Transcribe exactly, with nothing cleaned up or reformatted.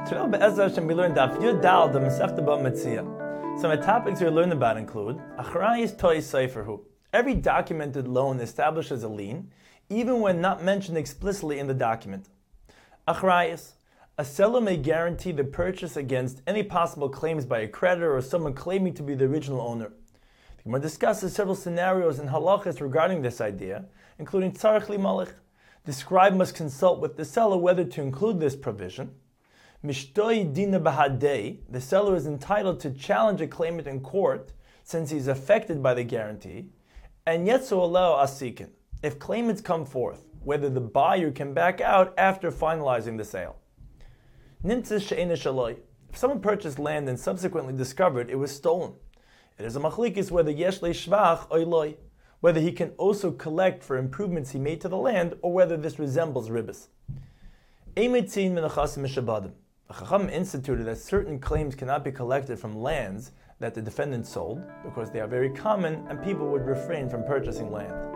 Today, Be'ezras Hashem, we learned Daf Yud Dal, the Masechta Bava Metzia. Some of the topics we learned about include Achrayis Toy Seiferhu. Every documented loan establishes a lien, even when not mentioned explicitly in the document. Achrayis. A seller may guarantee the purchase against any possible claims by a creditor or someone claiming to be the original owner. The Gemara discusses several scenarios and halachas regarding this idea, including tzarich limalech. The scribe must consult with the seller whether to include this provision. Mishtoi dina bahadei, the seller is entitled to challenge a claimant in court since he is affected by the guarantee. And yet so allow asikin, if claimants come forth, whether the buyer can back out after finalizing the sale. Nimtzah she'ena shaloi, if someone purchased land and subsequently discovered it was stolen, it is a machlekes whether yesh leishvach or loy, whether he can also collect for improvements he made to the land or whether this resembles ribbis. Eimetzin menachasim mishabadim. The Chacham instituted that certain claims cannot be collected from lands that the defendant sold because they are very common and people would refrain from purchasing land.